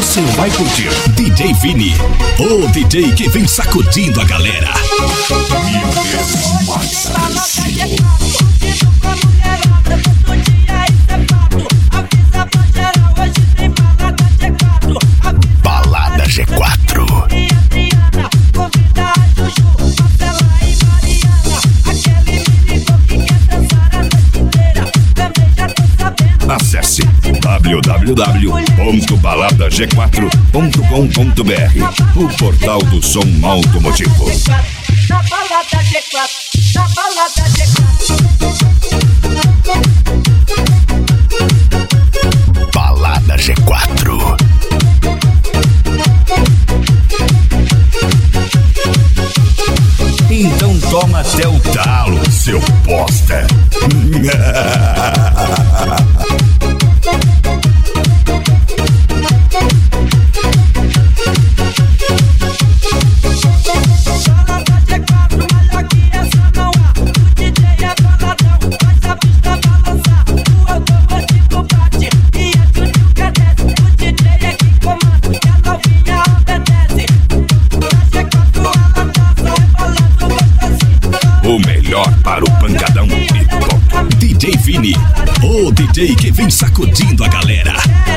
você vai curtir. DJ Vini, o DJ que vem sacudindo a galera. 1000 vezes mais agressivo. Balada G4. Acesse www.baladag4.com.br, o portal do som automotivo. Na balada G4, na balada G4. Balada G4. Então toma até o talo, seu bosta. O melhor para o pancadão e ponto. DJ Vini, o DJ que vem sacudindo a galera.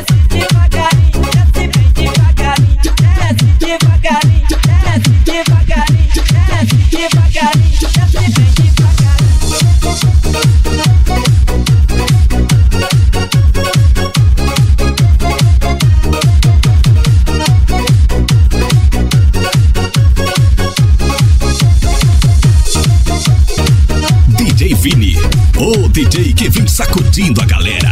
DJ Vini, o DJ que vem sacudindo a galera.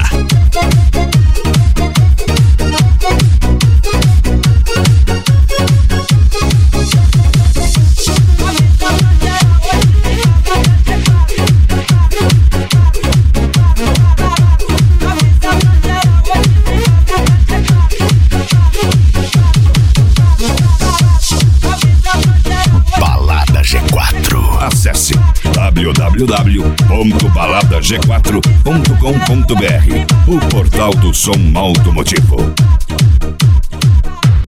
Balada G4. Acesse www.baladag4.com.br, o portal do som automotivo.